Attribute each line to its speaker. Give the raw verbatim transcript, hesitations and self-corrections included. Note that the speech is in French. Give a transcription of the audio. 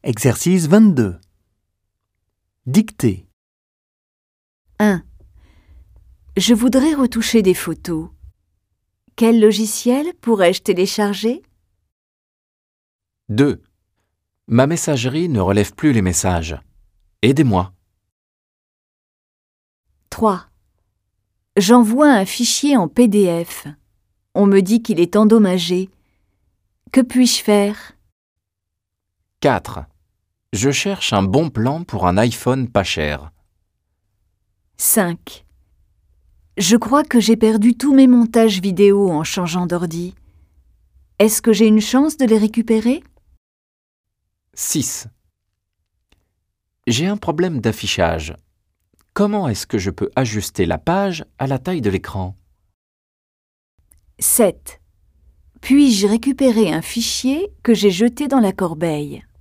Speaker 1: Exercice vingt-deux. Dictée.
Speaker 2: un. Je voudrais retoucher des photos. Quel logiciel pourrais-je télécharger?
Speaker 3: deux. Ma messagerie ne relève plus les messages. Aidez-moi.
Speaker 2: trois. J'envoie un fichier en P D F. On me dit qu'il est endommagé. Que puis-je faire?
Speaker 3: quatre. Je cherche un bon plan pour un iPhone pas cher.
Speaker 2: cinq. Je crois que j'ai perdu tous mes montages vidéo en changeant d'ordi. Est-ce que j'ai une chance de les récupérer?
Speaker 3: six. J'ai un problème d'affichage. Comment est-ce que je peux ajuster la page à la taille de l'écran?
Speaker 2: sept. Puis-je récupérer un fichier que j'ai jeté dans la corbeille?